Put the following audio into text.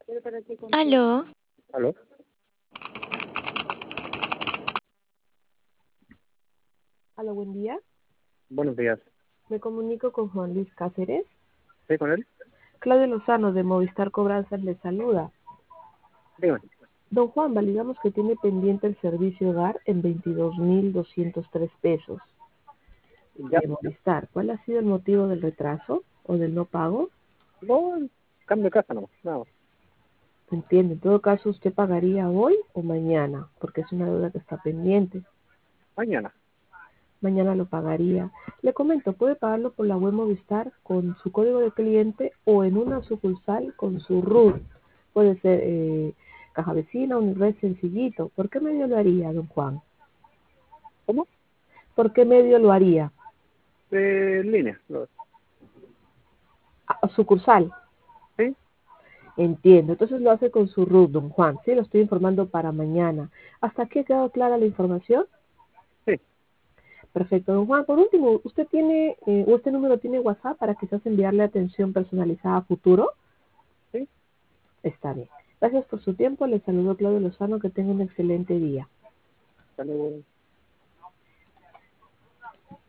Aló, ¿Aló? Hola, buen día. Buenos días. Me comunico con Juan Luis Cáceres. ¿Sí con él? Claudio Lozano de Movistar Cobranzas le saluda. Dígame. Don Juan, validamos que tiene pendiente el servicio hogar en 22.203 pesos Ya. de Movistar. ¿Cuál ha sido el motivo del retraso o del no pago? No, cambio de casa nomás. Nada más. Entiendo. En todo caso, ¿usted pagaría hoy o mañana? Porque es una deuda que está pendiente. Mañana. Mañana lo pagaría. Le comento, puede pagarlo por la web Movistar con su código de cliente o en una sucursal con su RUT. Puede ser caja vecina, un red sencillito. ¿Por qué medio lo haría, don Juan? ¿Cómo? ¿Por qué medio lo haría? En línea. Sucursal. ¿Sí? Entiendo. Entonces lo hace con su RUT, don Juan. Sí, lo estoy informando para mañana. ¿Hasta aquí ha quedado clara la información? Sí. Perfecto, don Juan. Por último, ¿usted tiene, este número tiene WhatsApp para quizás enviarle atención personalizada a futuro? Sí. Está bien. Gracias por su tiempo. Le saludo Claudio Lozano. Que tenga un excelente día. Hasta luego.